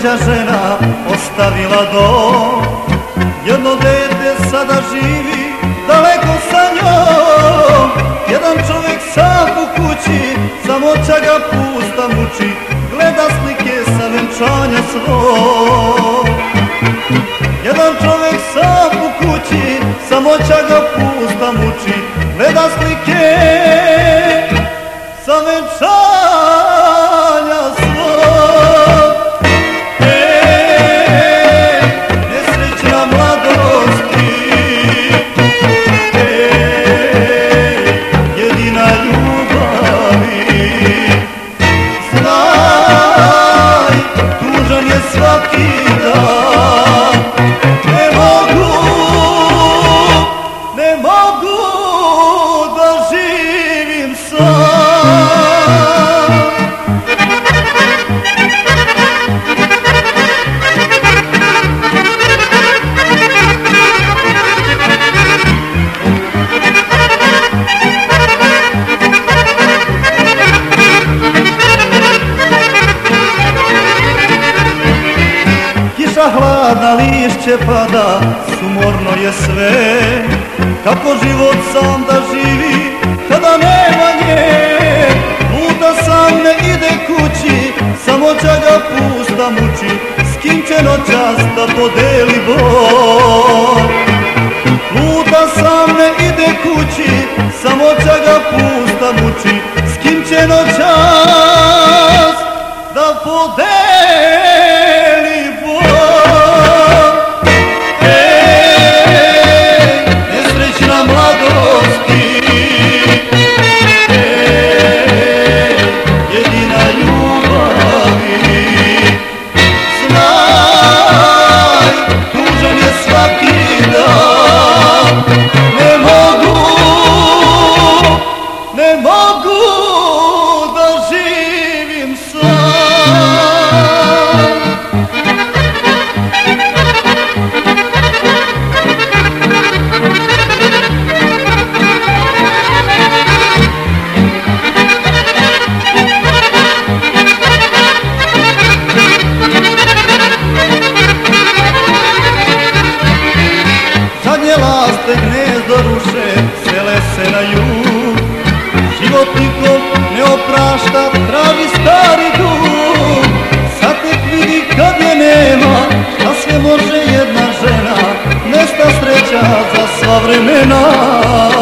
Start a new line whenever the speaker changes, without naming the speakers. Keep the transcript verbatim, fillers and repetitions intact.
treća žena ostavila dom. Jedno dete sada živi daleko sa njom. Jedan čovjek sam u kući, samoća ga pusta muči, gleda slike sa venčanja svog. Jedan čovjek sam u kući, samoća ga pusta muči, gleda slike sa venčanja svog. Ej, nesrećna mladosti, ej, jedina ljubavi. Znaj, tužan je svaki dan, ne mogu, ne mogu da živim sam. Kiša hladna, lišće pada, sumorno je sve. Kako život sam da živi kada nema nje? Luda sam, ne ide kući, samoća ga pusta muči, s kim će noćas da podeli bol? Luda sam, ne ide kući, samoća ga pusta muči, s kim će noćas da podeli bol? Ej, nesrećna mladosti, ej, jedina ljubavi. Znaj, tužan je svaki dan, ne mogu, ne mogu da živim sam. Zadnje laste gnezdo ruše, sele se na jug. Život nikom ne oprašta, traži stari dug. Sad tek vidi kad je nema, a sve može jedna žena, nesta sreća za sva vremena.